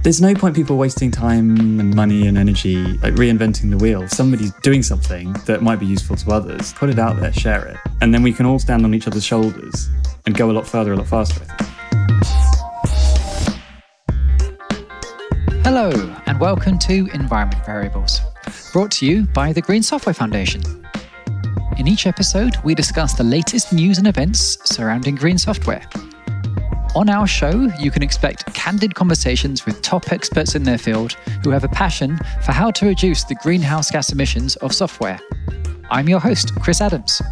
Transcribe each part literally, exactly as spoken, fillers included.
There's no point people wasting time and money and energy like reinventing the wheel. If somebody's doing something that might be useful to others, put it out there, share it. And then we can all stand on each other's shoulders and go a lot further, a lot faster, I think. Hello, and welcome to Environment Variables, brought to you by the Green Software Foundation. In each episode, we discuss the latest news and events surrounding green software. On our show, you can expect candid conversations with top experts in their field who have a passion for how to reduce the greenhouse gas emissions of software. I'm your host, Chris Adams.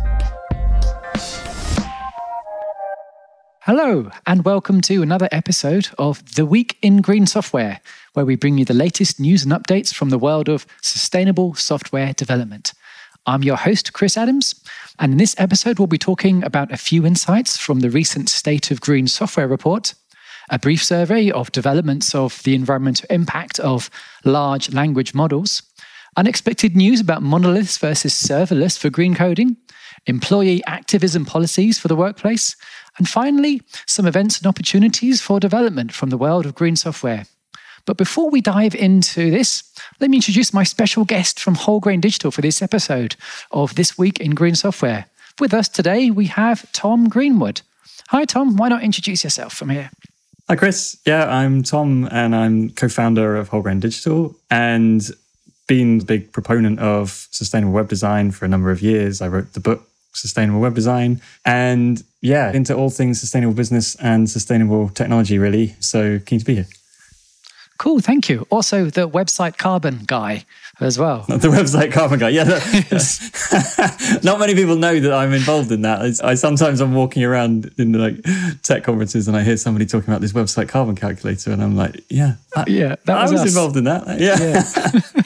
Hello, and welcome to another episode of The Week in Green Software, where we bring you the latest news and updates from the world of sustainable software development. I'm your host, Chris Adams, and in this episode we'll be talking about a few insights from the recent State of Green Software report, a brief survey of developments of the environmental impact of large language models, unexpected news about monoliths versus serverless for green coding, employee activism policies for the workplace, and finally, some events and opportunities for development from the world of green software. But before we dive into this, let me introduce my special guest from Whole Grain Digital for this episode of This Week in Green Software. With us today, we have Tom Greenwood. Hi, Tom. Why not introduce yourself from here? Hi, Chris. Yeah, I'm Tom, and I'm co-founder of Whole Grain Digital, and been a big proponent of sustainable web design for a number of years. I wrote the book Sustainable Web Design, and yeah, into all things sustainable business and sustainable technology, really. So keen to be here. Cool, thank you. Also, the website Carbon guy as well. The website Carbon guy, yeah. That, not many people know that I'm involved in that. I, I sometimes I'm walking around in like tech conferences and I hear somebody talking about this website Carbon calculator, and I'm like, yeah, that, yeah, that I was, was us. involved in that. Yeah.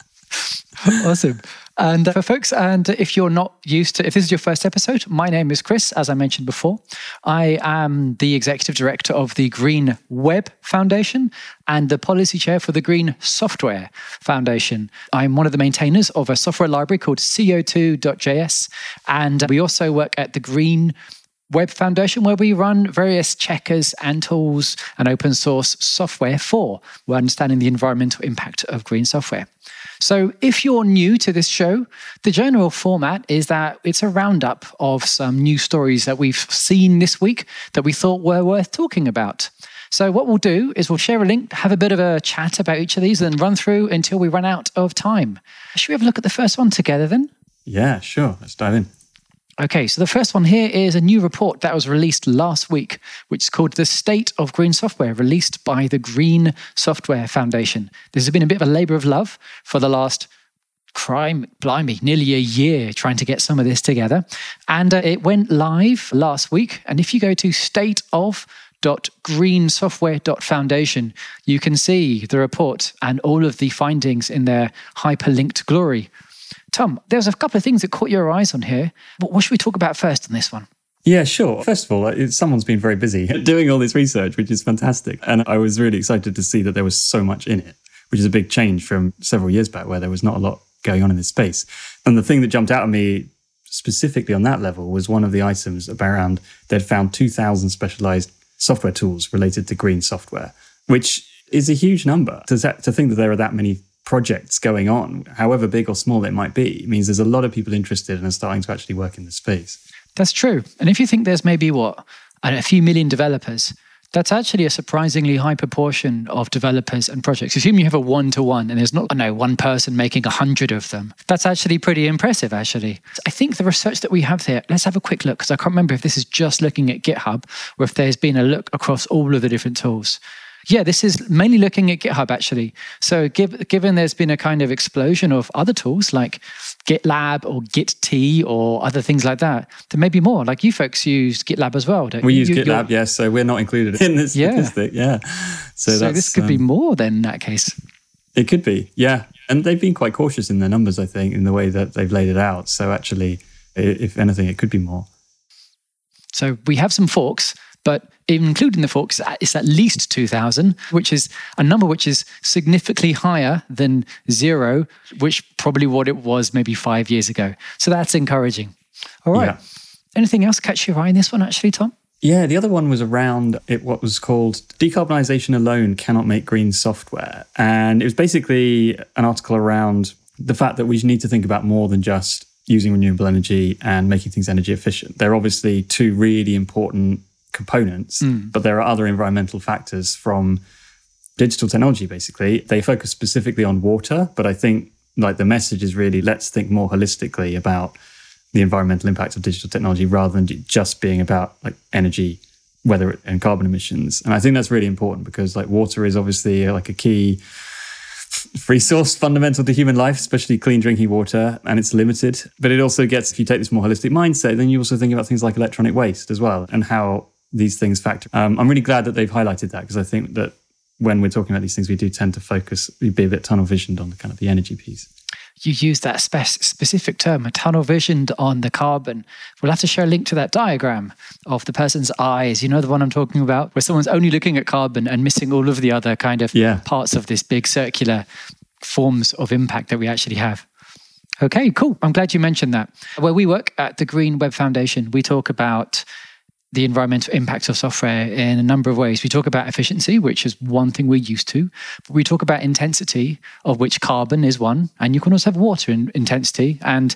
yeah. Awesome. And for folks, and if you're not used to, if this is your first episode, my name is Chris, as I mentioned before. I am the executive director of the Green Web Foundation and the policy chair for the Green Software Foundation. I'm one of the maintainers of a software library called C O two dot J S. And we also work at the Green Web Foundation, where we run various checkers and tools and open source software for we're understanding the environmental impact of green software. So if you're new to this show, the general format is that it's a roundup of some news stories that we've seen this week that we thought were worth talking about. So what we'll do is we'll share a link, have a bit of a chat about each of these, and run through until we run out of time. Should we have a look at the first one together then? Yeah, sure. Let's dive in. Okay, so the first one here is a new report that was released last week, which is called The State of Green Software, released by the Green Software Foundation. This has been a bit of a labour of love for the last, crime, blimey, nearly a year trying to get some of this together. And uh, it went live last week. And if you go to state of dot green software dot foundation, you can see the report and all of the findings in their hyperlinked glory. Tom, there's a couple of things that caught your eyes on here. What should we talk about first on this one? Yeah, sure. First of all, it, someone's been very busy doing all this research, which is fantastic. And I was really excited to see that there was so much in it, which is a big change from several years back where there was not a lot going on in this space. And the thing that jumped out at me specifically on that level was one of the items around they'd found two thousand specialized software tools related to green software, which is a huge number. To, to think that there are that many projects going on, however big or small it might be, it means there's a lot of people interested and are starting to actually work in the space. That's true. And if you think there's maybe, what, a few million developers, that's actually a surprisingly high proportion of developers and projects. Assume you have a one-to-one and there's not, I know, one person making a hundred of them. That's actually pretty impressive, actually. I think the research that we have there, let's have a quick look, because I can't remember if this is just looking at GitHub or if there's been a look across all of the different tools. Yeah, this is mainly looking at GitHub, actually. So give, given there's been a kind of explosion of other tools like GitLab or Git or other things like that, there may be more. Like you folks use GitLab as well, don't we you? We use you, GitLab, yes. So we're not included in this statistic, yeah. yeah. So, so that's, this could um, be more then in that case. It could be, yeah. And they've been quite cautious in their numbers, I think, in the way that they've laid it out. So actually, if anything, it could be more. So we have some forks, but including the forks, it's at least two thousand, which is a number which is significantly higher than zero, which probably what it was maybe five years ago. So that's encouraging. All right. Yeah. Anything else catch your eye in this one, actually, Tom? Yeah, the other one was around it, what was called Decarbonization Alone Cannot Make Green Software. And it was basically an article around the fact that we need to think about more than just using renewable energy and making things energy efficient. They're obviously two really important components, mm. but there are other environmental factors from digital technology, basically. They focus specifically on water, but I think like the message is really, let's think more holistically about the environmental impact of digital technology rather than just being about like energy, weather and carbon emissions. And I think that's really important because like water is obviously like a key resource fundamental to human life, especially clean drinking water, and it's limited. But it also gets, if you take this more holistic mindset, then you also think about things like electronic waste as well and how these things factor. Um, I'm really glad that they've highlighted that because I think that when we're talking about these things, we do tend to focus, we be a bit tunnel visioned on the kind of the energy piece. You use that spe- specific term, a tunnel visioned on the carbon. We'll have to share a link to that diagram of the person's eyes. You know the one I'm talking about, where someone's only looking at carbon and missing all of the other kind of yeah. parts of this big circular forms of impact that we actually have. Okay, cool. I'm glad you mentioned that. Where we work at the Green Web Foundation, we talk about the environmental impacts of software in a number of ways. We talk about efficiency, which is one thing we're used to. But we talk about intensity, of which carbon is one. And you can also have water in intensity and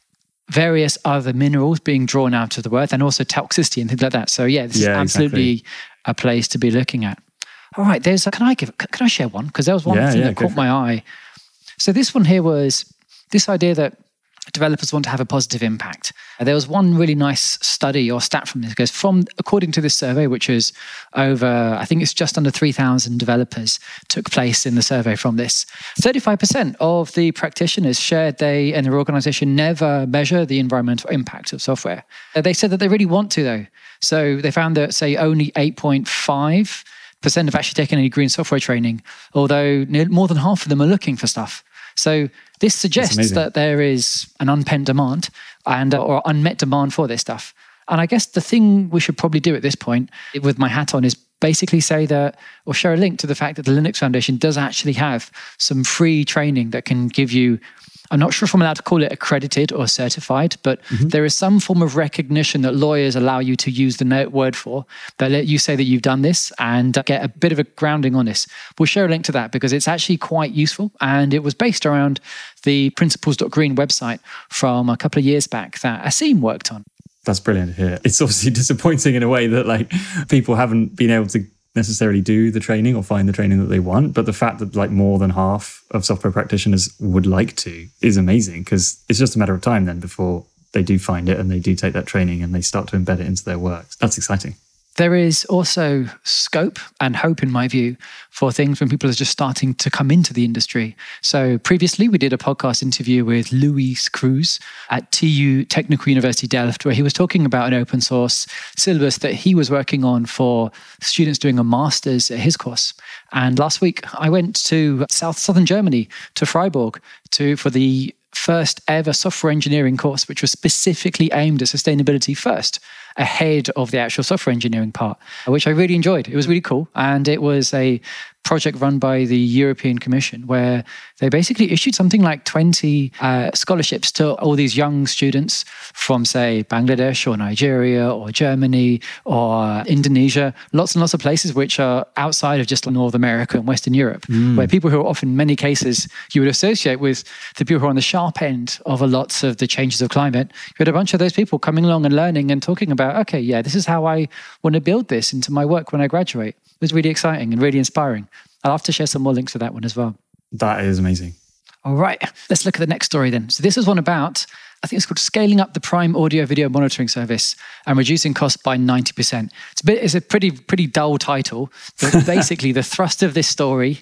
various other minerals being drawn out of the earth and also toxicity and things like that. So yeah, this yeah, is absolutely exactly. a place to be looking at. All right, there's a, can I give, can I share one? Because there was one yeah, thing yeah, that caught my eye. So this one here was this idea that developers want to have a positive impact. There was one really nice study or stat from this. It goes from, according to this survey, which is over, I think it's just under three thousand developers took place in the survey from this. thirty-five percent of the practitioners shared they and their organization never measure the environmental impact of software. They said that they really want to though. So they found that, say, only eight point five percent have actually taken any green software training, although more than half of them are looking for stuff. So this suggests that there is an unpent demand and or unmet demand for this stuff. And I guess the thing we should probably do at this point, with my hat on, is basically say that, or share a link to the fact that the Linux Foundation does actually have some free training that can give you, I'm not sure if I'm allowed to call it accredited or certified, but mm-hmm. there is some form of recognition that lawyers allow you to use the word for, that let you say that you've done this and get a bit of a grounding on this. We'll share a link to that because it's actually quite useful. And it was based around the principles dot green website from a couple of years back that Asim worked on. That's brilliant to hear. It's obviously disappointing in a way that like people haven't been able to necessarily do the training or find the training that they want, but the fact that like more than half of software practitioners would like to is amazing because it's just a matter of time then before they do find it and they do take that training and they start to embed it into their work. That's exciting. There is also scope and hope, in my view, for things when people are just starting to come into the industry. So previously, we did a podcast interview with Luis Cruz at T U Technical University Delft, where he was talking about an open source syllabus that he was working on for students doing a master's at his course. And last week, I went to South Southern Germany, to Freiburg, to for the first ever software engineering course, which was specifically aimed at sustainability first, ahead of the actual software engineering part, which I really enjoyed. It was really cool. And it was a project run by the European Commission where they basically issued something like twenty uh, scholarships to all these young students from, say, Bangladesh or Nigeria or Germany or Indonesia, lots and lots of places which are outside of just North America and Western Europe, mm. where people who are often, in many cases, you would associate with the people who are on the sharp end of a lots of the changes of climate. You had a bunch of those people coming along and learning and talking about, okay, yeah, this is how I want to build this into my work when I graduate. It was really exciting and really inspiring. I'll have to share some more links for that one as well. That is amazing. All right, let's look at the next story then. So this is one about, I think it's called Scaling Up the Prime Audio Video Monitoring Service and Reducing Costs by ninety percent. It's a, bit, it's a pretty, pretty dull title, but basically the thrust of this story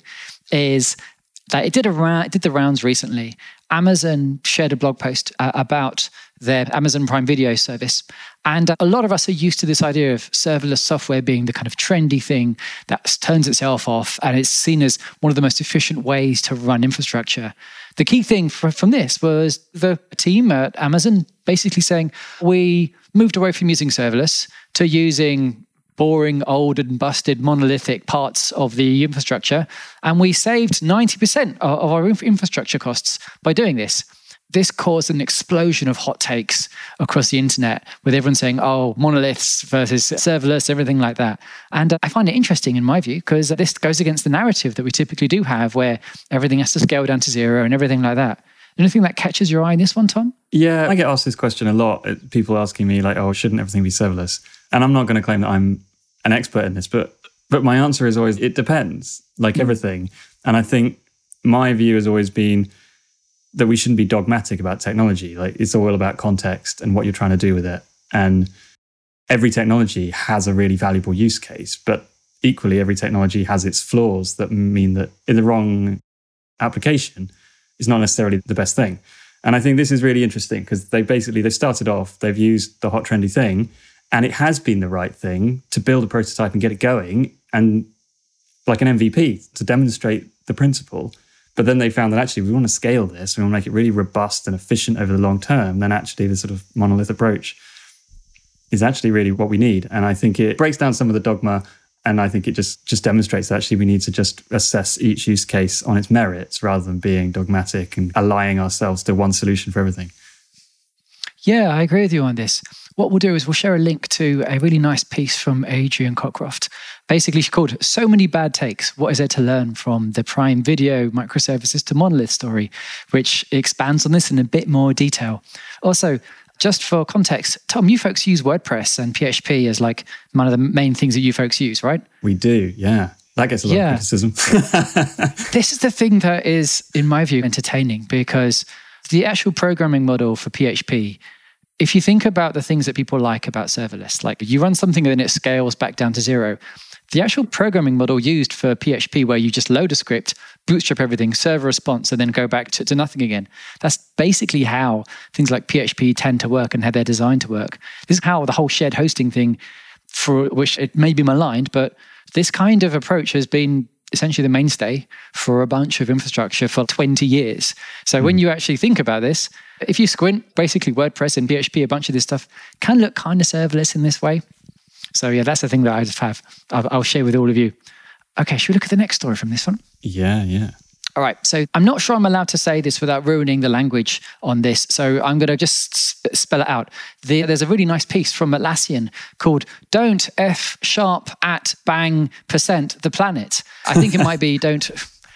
is that it did, a ra- it did the rounds recently. Amazon shared a blog post uh, about their Amazon Prime Video service. And uh, a lot of us are used to this idea of serverless software being the kind of trendy thing that turns itself off and it's seen as one of the most efficient ways to run infrastructure. The key thing for, from this was the team at Amazon basically saying, we moved away from using serverless to using boring, old and busted monolithic parts of the infrastructure. And we saved ninety percent of our infrastructure costs by doing this. this caused an explosion of hot takes across the internet with everyone saying, oh, monoliths versus serverless, everything like that. And I find it interesting in my view, because this goes against the narrative that we typically do have where everything has to scale down to zero and everything like that. Anything that catches your eye in this one, Tom? Yeah, I get asked this question a lot. People asking me like, oh, shouldn't everything be serverless? And I'm not going to claim that I'm an expert in this, but but my answer is always, it depends, like mm. everything. And I think my view has always been that we shouldn't be dogmatic about technology. Like, it's all about context and what you're trying to do with it. And every technology has a really valuable use case, but equally every technology has its flaws that mean that in the wrong application is not necessarily the best thing. And I think this is really interesting because they basically, they started off, they've used the hot trendy thing, and it has been the right thing to build a prototype and get it going, and like an M V P to demonstrate the principle. But then they found that actually we want to scale this, we want to make it really robust and efficient over the long term. Then actually the sort of monolith approach is actually really what we need. And I think it breaks down some of the dogma, and I think it just, just demonstrates that actually we need to just assess each use case on its merits rather than being dogmatic and allying ourselves to one solution for everything. Yeah, I agree with you on this. What we'll do is we'll share a link to a really nice piece from Adrian Cockcroft. Basically, she called So Many Bad Takes. What is there to learn from the Prime Video microservices to monolith story, which expands on this in a bit more detail. Also, just for context, Tom, you folks use WordPress and P H P as like one of the main things that you folks use, right? We do, yeah. That gets a lot yeah. of criticism. This is the thing that is, in my view, entertaining, because the actual programming model for P H P, if you think about the things that people like about serverless, like you run something and then it scales back down to zero, the actual programming model used for P H P, where you just load a script, bootstrap everything, serve a response, and then go back to, to nothing again. That's basically how things like P H P tend to work and how they're designed to work. This is how the whole shared hosting thing, for which it may be maligned, but this kind of approach has been essentially the mainstay for a bunch of infrastructure for twenty years. So mm. when you actually think about this, if you squint, basically WordPress and P H P, a bunch of this stuff can look kind of serverless in this way. So yeah, that's the thing that I just have. I'll, I'll share with all of you. Okay, should we look at the next story from this one? Yeah, yeah. All right, so I'm not sure I'm allowed to say this without ruining the language on this, so I'm going to just sp- spell it out. The, there's a really nice piece from Atlassian called Don't F sharp at bang percent the planet. I think it might be don't...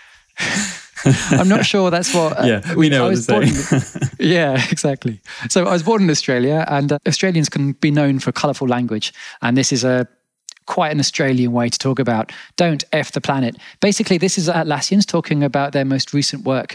I'm not sure that's what... Uh, yeah, we know I what to say. In, yeah, exactly. So I was born in Australia, and uh, Australians can be known for colourful language, and this is a quite an Australian way to talk about don't F the planet. Basically, this is Atlassians talking about their most recent work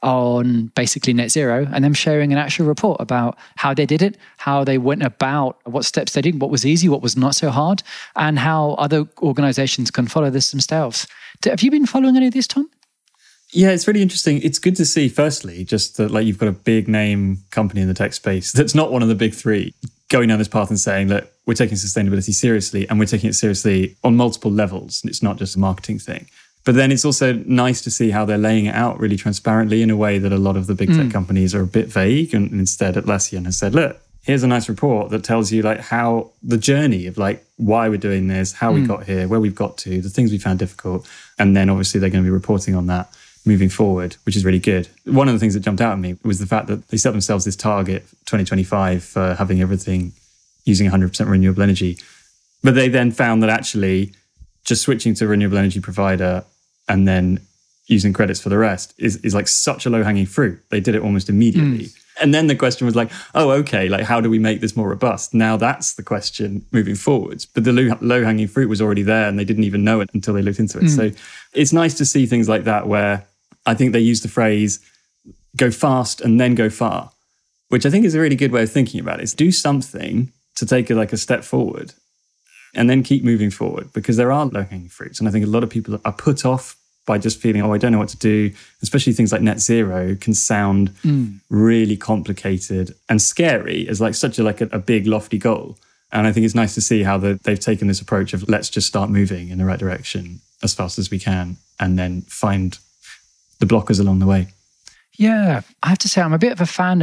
on basically net zero, and them sharing an actual report about how they did it, how they went about, what steps they did, what was easy, what was not so hard, and how other organizations can follow this themselves. Have you been following any of this, Tom? Yeah, it's really interesting. It's good to see, firstly, just that like you've got a big name company in the tech space that's not one of the big three going down this path and saying, look, we're taking sustainability seriously, and we're taking it seriously on multiple levels. It's not just a marketing thing. But then it's also nice to see how they're laying it out really transparently in a way that a lot of the big mm. tech companies are a bit vague. And instead, Atlassian has said, look, here's a nice report that tells you like how the journey of like why we're doing this, how mm. we got here, where we've got to, the things we found difficult. And then obviously they're going to be reporting on that moving forward, which is really good. One of the things that jumped out at me was the fact that they set themselves this target twenty twenty-five for having everything using one hundred percent renewable energy. But they then found that actually just switching to a renewable energy provider and then using credits for the rest is, is like such a low-hanging fruit. They did it almost immediately. Mm. And then the question was like, oh, okay, like how do we make this more robust? Now that's the question moving forwards. But the low, low-hanging fruit was already there and they didn't even know it until they looked into it. Mm. So it's nice to see things like that where I think they use the phrase, go fast and then go far, which I think is a really good way of thinking about it. Is do something to take it like a step forward and then keep moving forward, because there are low-hanging fruits. And I think a lot of people are put off by just feeling, oh, I don't know what to do. Especially things like net zero can sound mm. really complicated and scary as like such a like a, a big lofty goal. And I think it's nice to see how the, they've taken this approach of let's just start moving in the right direction as fast as we can and then find the blockers along the way. Yeah, I have to say I'm a bit of a fan of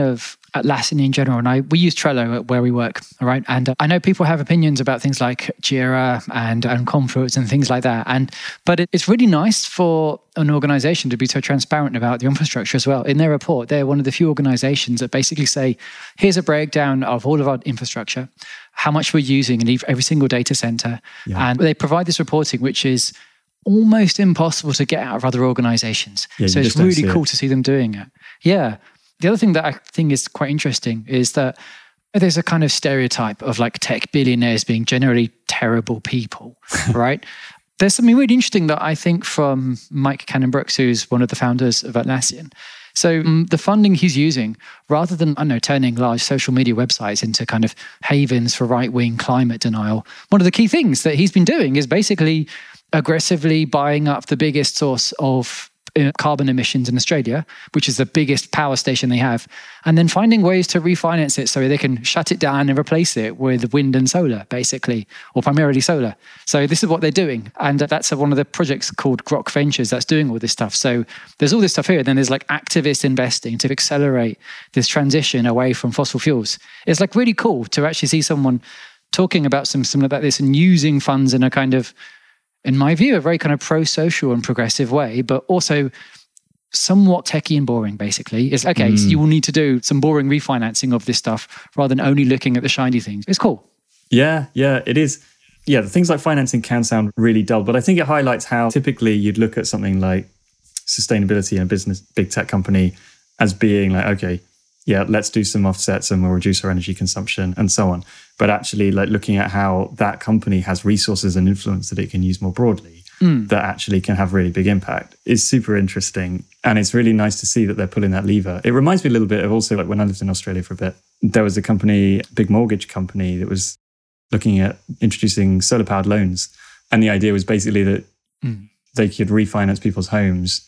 Atlassian in general, and I we use Trello where we work, all right? And uh, I know people have opinions about things like Jira and, and Confluence and things like that. And but it, it's really nice for an organization to be so transparent about the infrastructure as well. In their report, they're one of the few organizations that basically say, here's a breakdown of all of our infrastructure, how much we're using in every single data center. Yeah. And they provide this reporting, which is almost impossible to get out of other organizations. Yeah, so it's really cool it. to see them doing it. Yeah. The other thing that I think is quite interesting is that there's a kind of stereotype of like tech billionaires being generally terrible people, right? There's something really interesting that I think from Mike Cannon-Brookes, who's one of the founders of Atlassian. So um, the funding he's using, rather than, I don't know, turning large social media websites into kind of havens for right-wing climate denial, one of the key things that he's been doing is basically aggressively buying up the biggest source of carbon emissions in Australia, which is the biggest power station they have, and then finding ways to refinance it so they can shut it down and replace it with wind and solar, basically, or primarily solar. So this is what they're doing. And that's one of the projects called Grok Ventures that's doing all this stuff. So there's all this stuff here, and then there's like activist investing to accelerate this transition away from fossil fuels. It's like really cool to actually see someone talking about some something like this and using funds in a kind of, in my view, a very kind of pro-social and progressive way, but also somewhat techie and boring, basically. It's okay, mm. so you will need to do some boring refinancing of this stuff rather than only looking at the shiny things. It's cool. Yeah, yeah, it is. Yeah, the things like financing can sound really dull, but I think it highlights how typically you'd look at something like sustainability in a business, big tech company as being like, okay, yeah, let's do some offsets and we'll reduce our energy consumption and so on. But actually, like looking at how that company has resources and influence that it can use more broadly, mm. that actually can have really big impact is super interesting. And it's really nice to see that they're pulling that lever. It reminds me a little bit of also like when I lived in Australia for a bit, there was a company, a big mortgage company that was looking at introducing solar powered loans. And the idea was basically that mm. they could refinance people's homes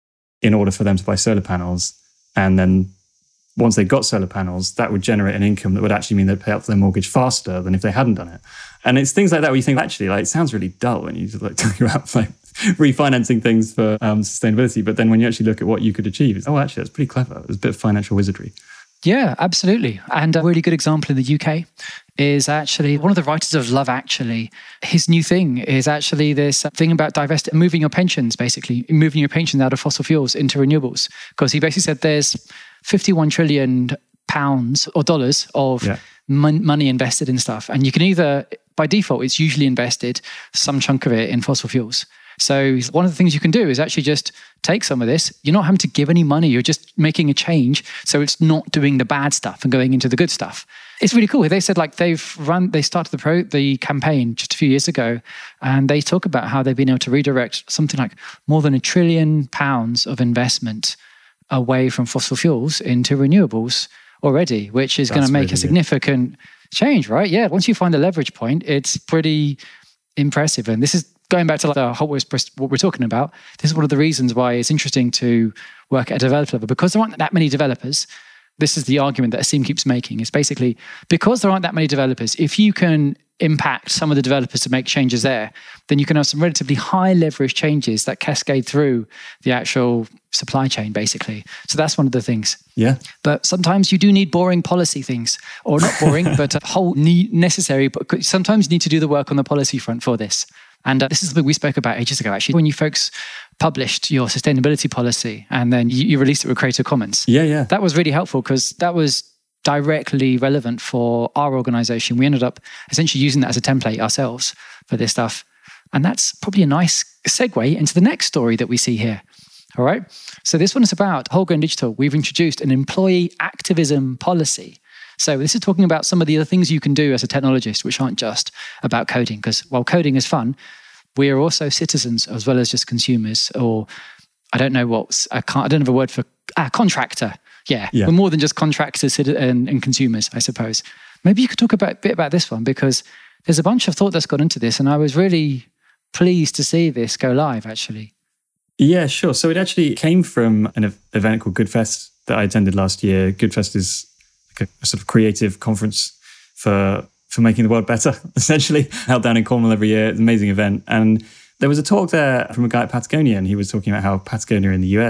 in order for them to buy solar panels. And then once they got solar panels, that would generate an income that would actually mean they'd pay up for their mortgage faster than if they hadn't done it. And it's things like that where you think, actually, like, it sounds really dull when you like talk about like refinancing things for um, sustainability. But then when you actually look at what you could achieve, it's, oh, actually, that's pretty clever. It's a bit of financial wizardry. Yeah, absolutely. And a really good example in the U K is actually one of the writers of Love Actually. His new thing is actually this thing about divest, moving your pensions, basically, moving your pensions out of fossil fuels into renewables. Because he basically said there's fifty-one trillion pounds or dollars of yeah. mon- money invested in stuff. And you can either, by default, it's usually invested, some chunk of it in fossil fuels. So one of the things you can do is actually just take some of this. You're not having to give any money. You're just making a change. So it's not doing the bad stuff and going into the good stuff. It's really cool. They said like they've run, they started the pro, the campaign just a few years ago, and they talk about how they've been able to redirect something like more than a trillion pounds of investment away from fossil fuels into renewables already, which is going to make really a significant good. change, right? Yeah. Once you find the leverage point, it's pretty impressive. And this is going back to like the whole what we're talking about. This is one of the reasons why it's interesting to work at a developer level, because there aren't that many developers. This is the argument that Asim keeps making. It's basically because there aren't that many developers, if you can impact some of the developers to make changes there, then you can have some relatively high leverage changes that cascade through the actual supply chain, basically. So that's one of the things. Yeah. But sometimes you do need boring policy things, or not boring, but a whole need necessary. But sometimes you need to do the work on the policy front for this. And uh, this is something we spoke about ages ago, actually, when you folks published your sustainability policy and then you, you released it with Creative Commons. Yeah, yeah. That was really helpful because that was directly relevant for our organization. We ended up essentially using that as a template ourselves for this stuff. And that's probably a nice segue into the next story that we see here. All right. So this one is about Wholegrain Digital. We've introduced an employee activism policy. So this is talking about some of the other things you can do as a technologist, which aren't just about coding. Because while coding is fun, we are also citizens as well as just consumers. Or I don't know what, I can't, I don't have a word for, ah, contractor. Yeah, yeah. We're more than just contractors and, and consumers, I suppose. Maybe you could talk about, a bit about this one, because there's a bunch of thought that's gone into this. And I was really pleased to see this go live, actually. Yeah, sure. So it actually came from an event called Goodfest that I attended last year. Goodfest is like a, a sort of creative conference for for making the world better, essentially, held down in Cornwall every year. It's an amazing event. And there was a talk there from a guy at Patagonia, and he was talking about how Patagonia in the U S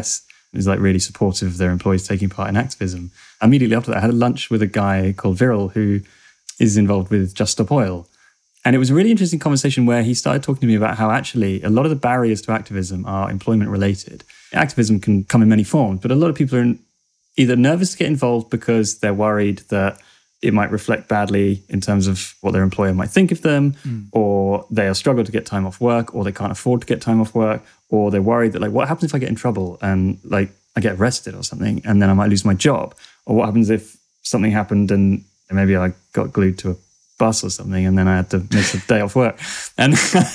is like really supportive of their employees taking part in activism. Immediately after that, I had a lunch with a guy called Viral who is involved with Just Stop Oil. And it was a really interesting conversation where he started talking to me about how actually a lot of the barriers to activism are employment related. Activism can come in many forms, but a lot of people are in, either nervous to get involved because they're worried that it might reflect badly in terms of what their employer might think of them, mm. or they struggle to get time off work, or they can't afford to get time off work, or they're worried that like, what happens if I get in trouble and like I get arrested or something and then I might lose my job? Or what happens if something happened and maybe I got glued to a bus or something and then I had to miss a day off work? And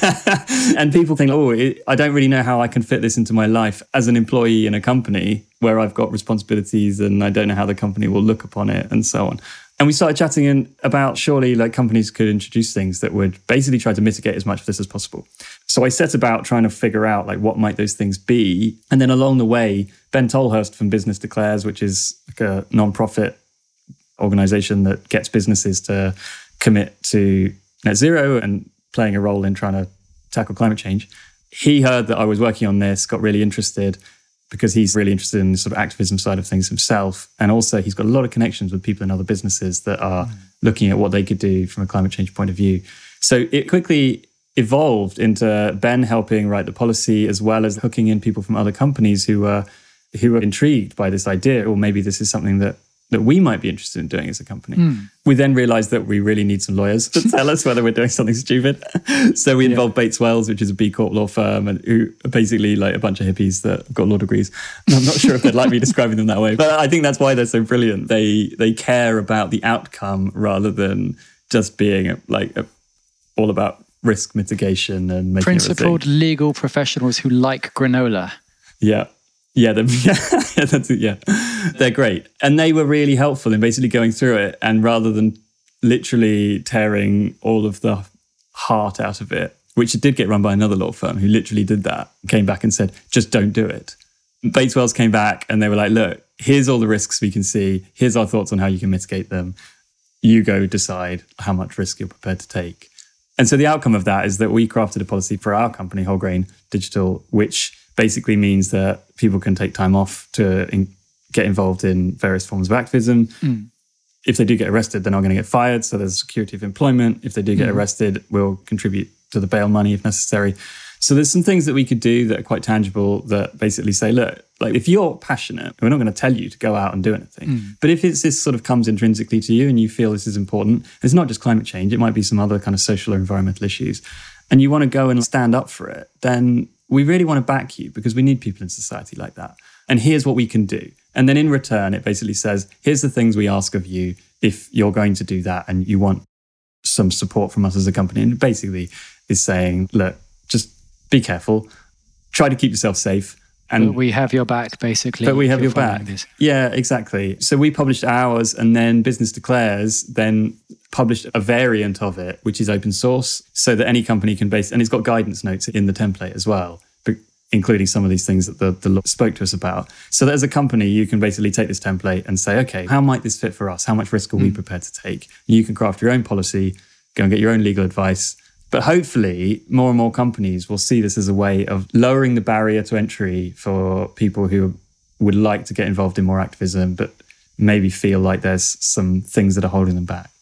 and people think, oh, it, I don't really know how I can fit this into my life as an employee in a company where I've got responsibilities and I don't know how the company will look upon it and so on. And we started chatting in about surely like companies could introduce things that would basically try to mitigate as much of this as possible. So I set about trying to figure out like what might those things be. And then along the way, Ben Tolhurst from Business Declares, which is like a non-profit organization that gets businesses to commit to net zero and playing a role in trying to tackle climate change. He heard that I was working on this, got really interested because he's really interested in the sort of activism side of things himself. And also he's got a lot of connections with people in other businesses that are mm. looking at what they could do from a climate change point of view. So it quickly evolved into Ben helping write the policy as well as hooking in people from other companies who were, who were intrigued by this idea, or maybe this is something that that we might be interested in doing as a company. Mm. We then realized that we really need some lawyers to tell us whether we're doing something stupid. So we involved yeah. Bates Wells, which is a B Corp law firm, and who are basically like a bunch of hippies that have got law degrees. And I'm not sure if they'd like me describing them that way, but I think that's why they're so brilliant. They they care about the outcome rather than just being a, like a, all about risk mitigation and making principled everything. Legal professionals who like granola. Yeah. Yeah, yeah, that's it, yeah, they're great. And they were really helpful in basically going through it. And rather than literally tearing all of the heart out of it, which it did get run by another law firm who literally did that, came back and said, just don't do it. Bates Wells came back and they were like, look, here's all the risks we can see. Here's our thoughts on how you can mitigate them. You go decide how much risk you're prepared to take. And so the outcome of that is that we crafted a policy for our company, Whole Grain Digital, which basically means that people can take time off to in, get involved in various forms of activism. Mm. If they do get arrested, they're not going to get fired. So there's security of employment. If they do get mm. arrested, we'll contribute to the bail money if necessary. So there's some things that we could do that are quite tangible that basically say, look, like if you're passionate, we're not going to tell you to go out and do anything. Mm. But if it's this sort of comes intrinsically to you and you feel this is important, it's not just climate change, it might be some other kind of social or environmental issues, and you want to go and stand up for it, then we really want to back you because we need people in society like that. And here's what we can do. And then in return, it basically says, here's the things we ask of you if you're going to do that and you want some support from us as a company. And basically is saying, look, just be careful, try to keep yourself safe. And but we have your back, basically. But we have your back. This. Yeah, exactly. So we published ours, and then Business Declares then published a variant of it, which is open source, so that any company can base, and it's got guidance notes in the template as well, including some of these things that the, the law spoke to us about. So that as a company, you can basically take this template and say, okay, how might this fit for us? How much risk are mm. we prepared to take? You can craft your own policy, go and get your own legal advice. But hopefully, more and more companies will see this as a way of lowering the barrier to entry for people who would like to get involved in more activism, but maybe feel like there's some things that are holding them back.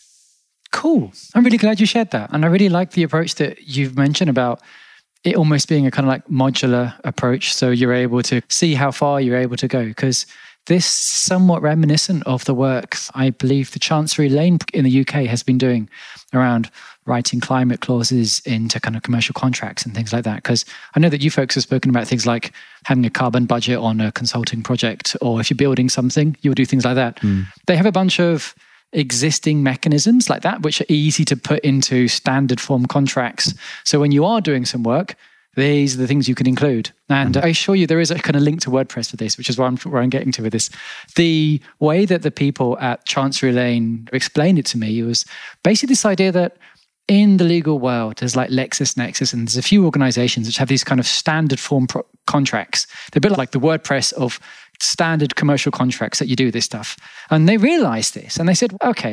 Cool. I'm really glad you shared that. And I really like the approach that you've mentioned about it almost being a kind of like modular approach. So you're able to see how far you're able to go, because this is somewhat reminiscent of the work I believe the Chancery Lane in the U K has been doing around writing climate clauses into kind of commercial contracts and things like that. Because I know that you folks have spoken about things like having a carbon budget on a consulting project, or if you're building something, you'll do things like that. Mm. They have a bunch of existing mechanisms like that, which are easy to put into standard form contracts. So when you are doing some work, these are the things you can include. And I assure you there is a kind of link to WordPress for this, which is where I'm, where I'm getting to with this. The way that the people at Chancery Lane explained it to me was basically this idea that in the legal world, there's like LexisNexis, and there's a few organizations which have these kind of standard form pro- contracts. They're a bit like the WordPress of standard commercial contracts that you do this stuff. And they realized this and they said, okay,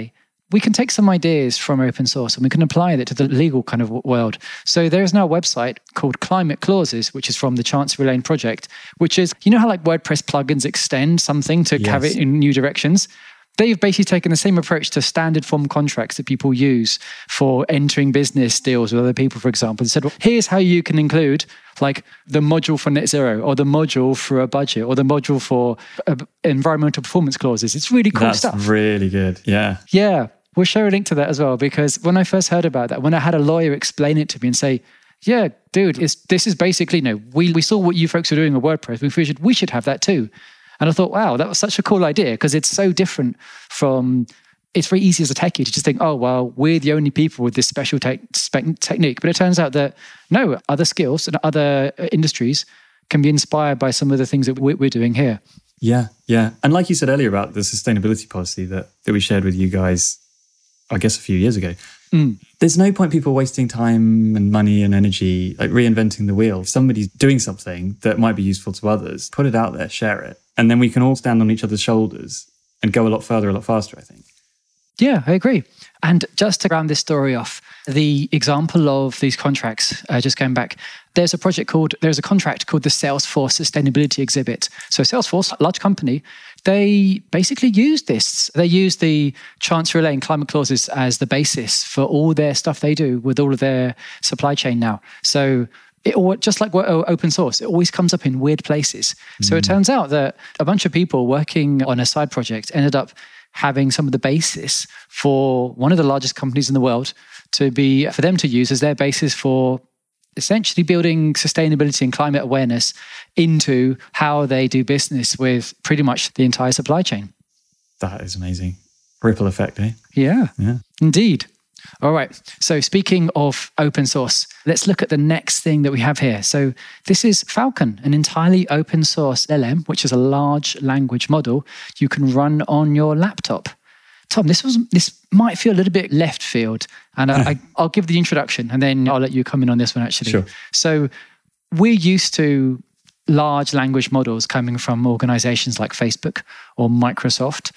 we can take some ideas from open source and we can apply it to the legal kind of world. So there is now a website called Climate Clauses, which is from the Chancery Lane project, which is, you know how like WordPress plugins extend something to Yes. carry it in new directions? They've basically taken the same approach to standard form contracts that people use for entering business deals with other people, for example. They said, well, here's how you can include like the module for net zero or the module for a budget or the module for uh, environmental performance clauses. It's really cool That's stuff. really good. Yeah. Yeah. We'll share a link to that as well, because when I first heard about that, when I had a lawyer explain it to me and say, yeah, dude, it's, this is basically, you know, we, we saw what you folks are doing with WordPress. We should, we should have that too. And I thought, wow, that was such a cool idea, because it's so different from, it's very easy as a techie to just think, oh, well, we're the only people with this special te- spec- technique. But it turns out that no, other skills and other industries can be inspired by some of the things that we're, we're doing here. Yeah, yeah. And like you said earlier about the sustainability policy that, that we shared with you guys, I guess a few years ago, Mm. there's no point people wasting time and money and energy, like reinventing the wheel. If somebody's doing something that might be useful to others, put it out there, share it. And then we can all stand on each other's shoulders and go a lot further, a lot faster, I think. Yeah, I agree. And just to round this story off, the example of these contracts, uh, just going back, there's a project called, there's a contract called the Salesforce Sustainability Exhibit. So Salesforce, a large company, they basically use this. They use the Chancery Lane climate clauses as the basis for all their stuff they do with all of their supply chain now. So it, or just like open source, it always comes up in weird places. Mm. So it turns out that a bunch of people working on a side project ended up having some of the basis for one of the largest companies in the world to be, for them to use as their basis for essentially building sustainability and climate awareness into how they do business with pretty much the entire supply chain. That is amazing. Ripple effect, eh? Yeah, yeah. Indeed. All right. So speaking of open source, let's look at the next thing that we have here. So this is Falcon, an entirely open source L M, which is a large language model you can run on your laptop. Tom, this was this might feel a little bit left field, and I, I, I'll give the introduction, and then I'll let you come in on this one, actually. Sure. So we're used to large language models coming from organizations like Facebook or Microsoft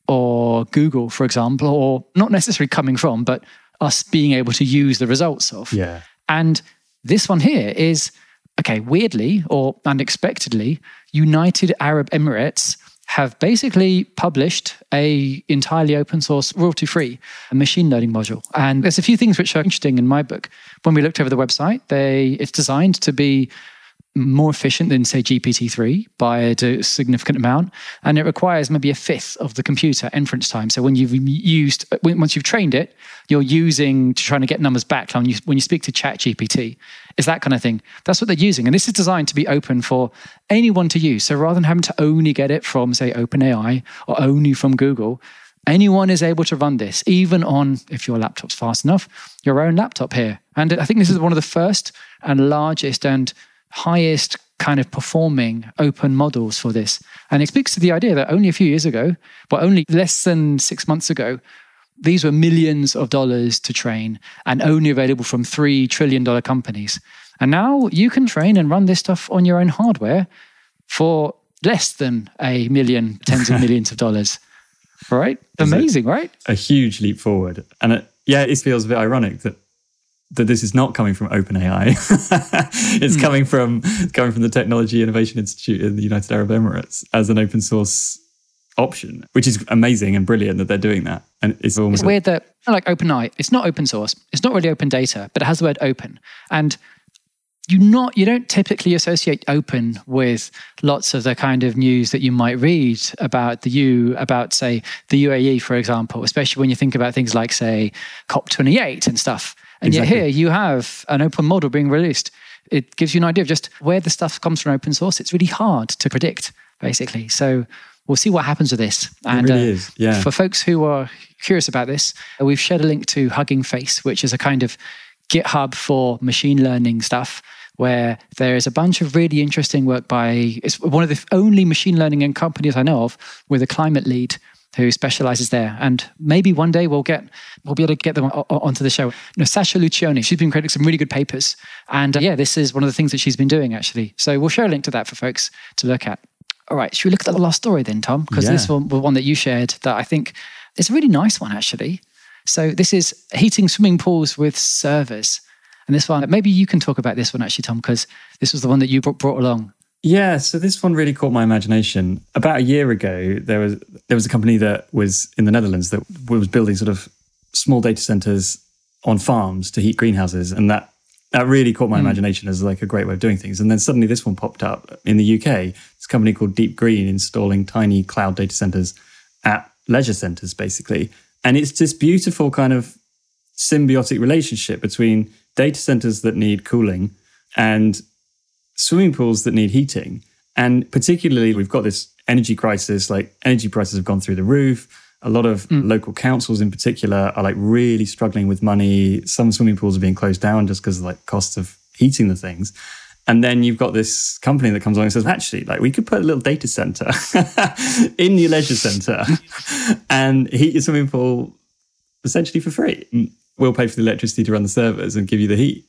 or Google, for example, or not necessarily coming from, but us being able to use the results of. Yeah. And this one here is, okay, weirdly or unexpectedly, United Arab Emirates have basically published a entirely open source, royalty-free machine learning module. And there's a few things which are interesting in my book. When we looked over the website, they it's designed to be more efficient than, say, G P T three by a significant amount. And it requires maybe a fifth of the computer inference time. So when you've used, once you've trained it, you're using to trying to get numbers back when you, when you speak to Chat G P T. It's that kind of thing. That's what they're using. And this is designed to be open for anyone to use. So rather than having to only get it from, say, OpenAI or only from Google, anyone is able to run this, even on, if your laptop's fast enough, your own laptop here. And I think this is one of the first and largest and highest kind of performing open models for this. And it speaks to the idea that only a few years ago, but only less than six months ago, these were millions of dollars to train and only available from three trillion dollars companies. And now you can train and run this stuff on your own hardware for less than a million, tens of millions of dollars. Right? Amazing, right? A huge leap forward. And it, yeah, it feels a bit ironic that that this is not coming from OpenAI. It's mm. coming from coming from the Technology Innovation Institute in the United Arab Emirates as an open source option, which is amazing and brilliant that they're doing that. And it's almost it's weird that, like OpenAI, it's not open source, it's not really open data, but it has the word open. And you not you don't typically associate open with lots of the kind of news that you might read about the U, about, say, the U A E, for example, especially when you think about things like, say, COP twenty-eight and stuff. And exactly. Yet here you have an open model being released. It gives you an idea of just where the stuff comes from open source. It's really hard to predict, basically. So we'll see what happens with this. And it really uh, is. Yeah. For folks who are curious about this, we've shared a link to Hugging Face, which is a kind of GitHub for machine learning stuff, where there is a bunch of really interesting work by, it's one of the only machine learning companies I know of with a climate lead who specializes there. And maybe one day we'll get we'll be able to get them onto the show. You know, Sasha Lucioni, she's been creating some really good papers. And uh, yeah, this is one of the things that she's been doing, actually. So we'll share a link to that for folks to look at. All right, should we look at the last story then, Tom? Because yeah. this one was one that you shared that I think is a really nice one, actually. So this is heating swimming pools with servers. And this one, maybe you can talk about this one actually, Tom, because this was the one that you brought along. Yeah, so this one really caught my imagination. About a year ago, there was there was a company that was in the Netherlands that was building sort of small data centers on farms to heat greenhouses. And that, that really caught my mm. imagination as like a great way of doing things. And then suddenly this one popped up in the U K. It's a company called Deep Green installing tiny cloud data centers at leisure centers, basically. And it's this beautiful kind of symbiotic relationship between data centers that need cooling and swimming pools that need heating. And particularly, we've got this energy crisis, like energy prices have gone through the roof. A lot of mm. local councils in particular are like really struggling with money. Some swimming pools are being closed down just because of like costs of heating the things. And then you've got this company that comes along and says, actually, like we could put a little data center in your leisure center and heat your swimming pool essentially for free. We'll pay for the electricity to run the servers and give you the heat.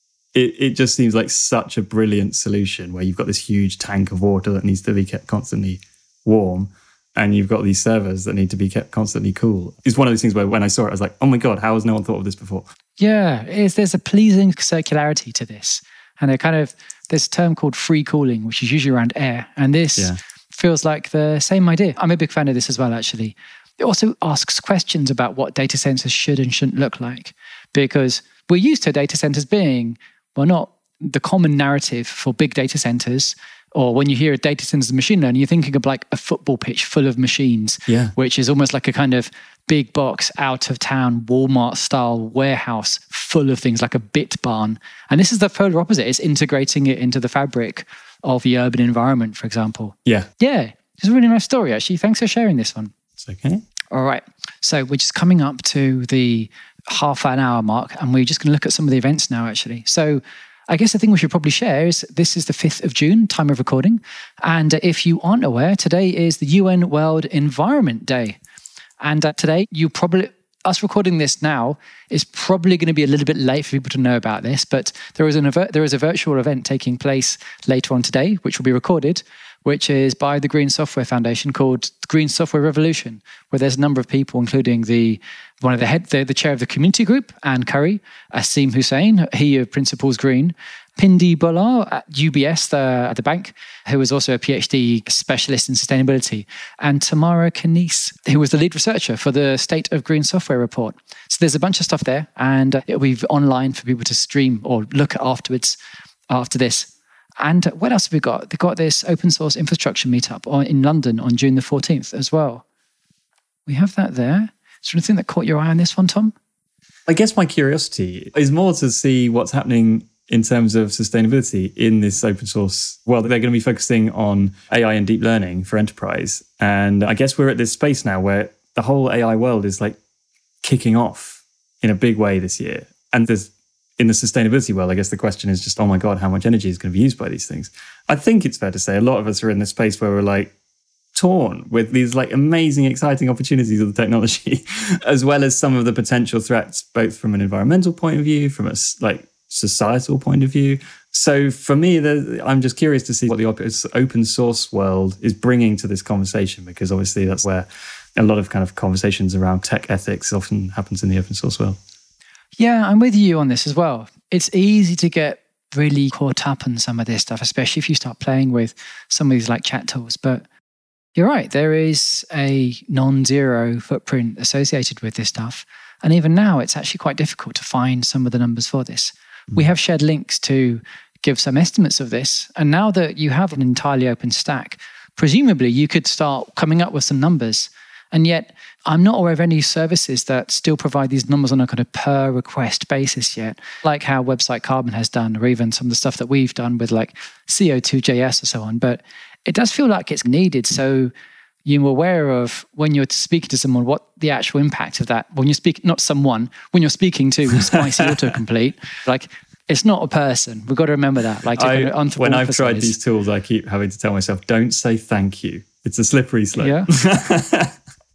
It it just seems like such a brilliant solution where you've got this huge tank of water that needs to be kept constantly warm and you've got these servers that need to be kept constantly cool. It's one of those things where when I saw it, I was like, oh my God, how has no one thought of this before? Yeah, it's, there's a pleasing circularity to this. And it kind of, there's a term called free cooling, which is usually around air. And this yeah. feels like the same idea. I'm a big fan of this as well, actually. It also asks questions about what data centers should and shouldn't look like, because we're used to data centers being, well, not the common narrative for big data centers, or when you hear a data centers of machine learning, you're thinking of like a football pitch full of machines, yeah. which is almost like a kind of big box, out of town, Walmart style warehouse full of things, like a bit barn. And this is the polar opposite. It's integrating it into the fabric of the urban environment, for example. Yeah. Yeah. It's a really nice story, actually. Thanks for sharing this one. It's okay. All right. So we're just coming up to the half an hour mark, and we're just going to look at some of the events now, actually. So I guess the thing we should probably share is this is the fifth of June, time of recording. And if you aren't aware, today is the U N World Environment Day. And uh, today, you probably, us recording this now is probably going to be a little bit late for people to know about this, but there is, an, there is a virtual event taking place later on today, which will be recorded, which is by the Green Software Foundation called the Green Software Revolution, where there's a number of people, including the one of the head, the, the chair of the community group, Anne Curry, Asim Hussain, he of Principles Green, Pindi Bolar at U B S, the, at the bank, who was also a PhD specialist in sustainability, and Tamara Kanise, who was the lead researcher for the State of Green Software report. So there's a bunch of stuff there, and it'll be online for people to stream or look at afterwards, after this. And what else have we got? They've got this open source infrastructure meetup on, in London on June the fourteenth as well. We have that there. Is there anything that caught your eye on this one, Tom? I guess my curiosity is more to see what's happening in terms of sustainability in this open source world. They're going to be focusing on A I and deep learning for enterprise. And I guess we're at this space now where the whole A I world is like kicking off in a big way this year. And there's in the sustainability world, I guess the question is just, oh my God, how much energy is going to be used by these things? I think it's fair to say a lot of us are in this space where we're like torn with these like amazing, exciting opportunities of the technology, as well as some of the potential threats, both from an environmental point of view, from a like societal point of view. So for me, the, I'm just curious to see what the open source world is bringing to this conversation, because obviously that's where a lot of kind of conversations around tech ethics often happens in the open source world. Yeah, I'm with you on this as well. It's easy to get really caught up in some of this stuff, especially if you start playing with some of these like chat tools. But you're right, there is a non-zero footprint associated with this stuff. And even now, it's actually quite difficult to find some of the numbers for this. Mm. We have shared links to give some estimates of this. And now that you have an entirely open stack, presumably you could start coming up with some numbers. And yet, I'm not aware of any services that still provide these numbers on a kind of per request basis yet, like how Website Carbon has done, or even some of the stuff that we've done with like C O two J S or so on. But it does feel like it's needed. So you're aware of when you're speaking to someone, what the actual impact of that, when you speak, not someone, when you're speaking to Spicy Autocomplete, like it's not a person. We've got to remember that. Like to I, kind of when I've tried these tools, I keep having to tell myself, don't say thank you. It's a slippery slope. Yeah.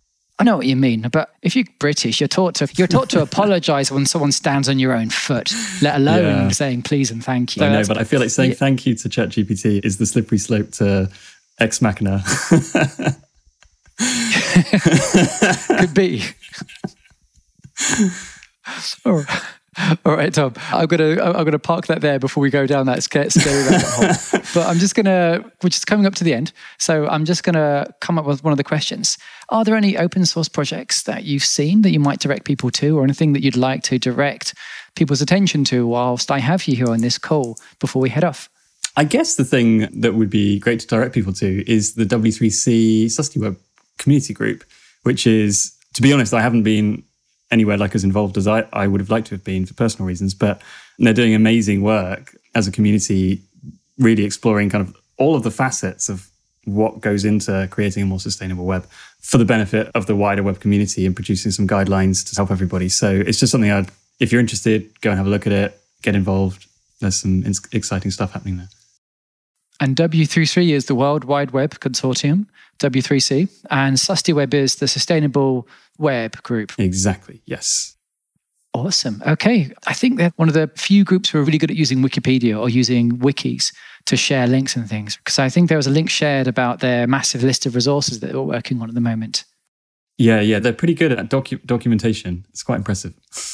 I know what you mean, but if you're British, you're taught to you're taught to apologise when someone stands on your own foot, let alone yeah. saying please and thank you. I know, but I feel like saying yeah. thank you to ChatGPT is the slippery slope to Ex Machina. Could be. All right. All right, Tom. I'm gonna I'm gonna park that there before we go down that scary rabbit hole. But I'm just gonna, which is coming up to the end. So I'm just gonna come up with one of the questions. Are there any open source projects that you've seen that you might direct people to, or anything that you'd like to direct people's attention to whilst I have you here on this call before we head off? I guess the thing that would be great to direct people to is the W three C SustiWeb community group, which is, to be honest, I haven't been anywhere like as involved as I, I would have liked to have been for personal reasons, but they're doing amazing work as a community, really exploring kind of all of the facets of what goes into creating a more sustainable web for the benefit of the wider web community and producing some guidelines to help everybody. So it's just something I'd, if you're interested, go and have a look at it, get involved. There's some exciting stuff happening there. And W three C is the World Wide Web Consortium, W three C, and SustiWeb is the Sustainable Web Group. Exactly, yes. Awesome. Okay. I think they're one of the few groups who are really good at using Wikipedia or using wikis to share links and things. Because I think there was a link shared about their massive list of resources that they're working on at the moment. Yeah, yeah. They're pretty good at docu- documentation. It's quite impressive.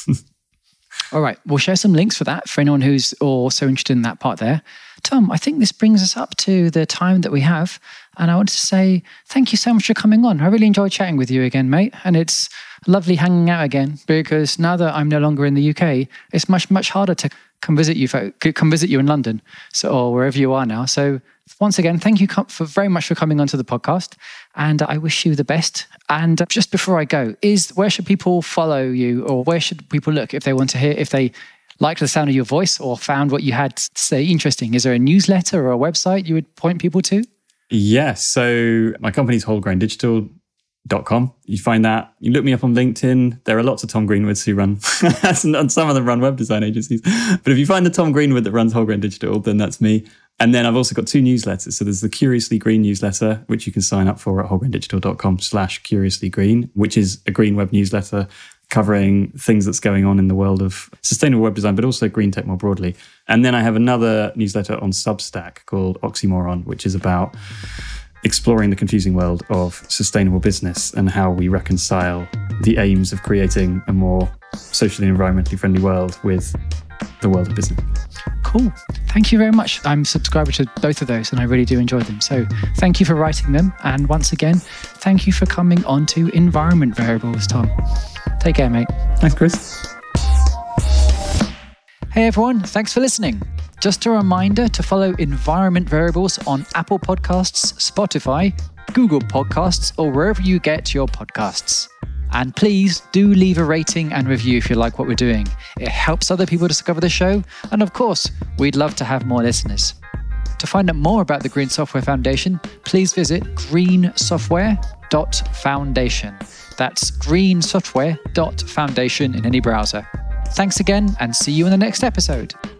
All right. We'll share some links for that for anyone who's also interested in that part there. Tom, I think this brings us up to the time that we have. And I want to say thank you so much for coming on. I really enjoyed chatting with you again, mate. And it's lovely hanging out again, because now that I'm no longer in the U K, it's much, much harder to come visit you, come visit you in London, so, or wherever you are now. So once again, thank you for very much for coming onto the podcast. And I wish you the best. And just before I go, is where should people follow you, or where should people look if they want to hear, if they liked the sound of your voice or found what you had to say interesting? Is there a newsletter or a website you would point people to? Yes. So my company's whole grain digital dot com. You find that. You look me up on LinkedIn. There are lots of Tom Greenwoods who run, and some of them run web design agencies. But if you find the Tom Greenwood that runs Whole Grain Digital, then that's me. And then I've also got two newsletters. So there's the Curiously Green newsletter, which you can sign up for at wholegraindigital.com slash curiously green, which is a green web newsletter covering things that's going on in the world of sustainable web design, but also green tech more broadly. And then I have another newsletter on Substack called Oxymoron, which is about exploring the confusing world of sustainable business and how we reconcile the aims of creating a more socially and environmentally friendly world with the world of business. Cool. Thank you very much. I'm a subscriber to both of those and I really do enjoy them. So thank you for writing them. And once again, thank you for coming on to Environment Variables, Tom. Take care, mate. Thanks, Chris. Hey, everyone. Thanks for listening. Just a reminder to follow Environment Variables on Apple Podcasts, Spotify, Google Podcasts, or wherever you get your podcasts. And please do leave a rating and review if you like what we're doing. It helps other people discover the show. And of course, we'd love to have more listeners. To find out more about the Green Software Foundation, please visit green software dot foundation. That's green software dot foundation in any browser. Thanks again, and see you in the next episode.